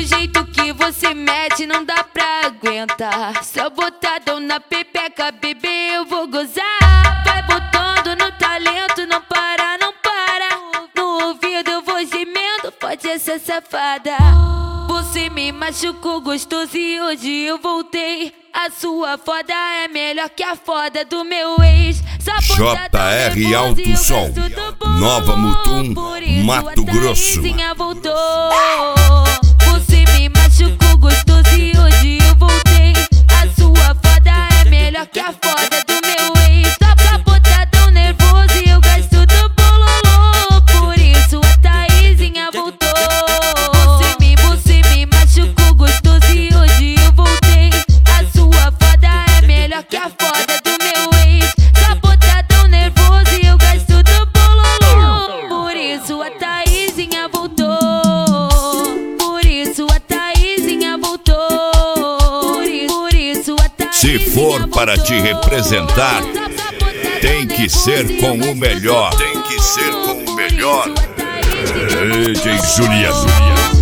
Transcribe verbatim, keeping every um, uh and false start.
Do jeito que você mete não dá pra aguentar. Só botadão na pepeca, bebê, eu vou gozar. Vai botando no talento, não para, não para. No ouvido eu vou gemendo, pode ser safada. Você me machucou gostoso e hoje eu voltei. A sua foda é melhor que a foda do meu ex. J R Alto Som, Nova Mutum, Mato Grosso. Voltou. Você me machucou gostoso e hoje eu voltei. A sua foda é melhor que a foda do meu ex. Tá botadão nervoso e eu gasto do bololô. Por isso a Taizinha voltou. Você me, você me machucou gostoso e hoje eu voltei. A sua foda é melhor que a foda do meu ex. Tá botadão nervoso e eu gasto do bololô. Por isso a Taizinha voltou. Se for para te representar, tem que ser com o melhor. Tem que ser com o melhor. D J Julia.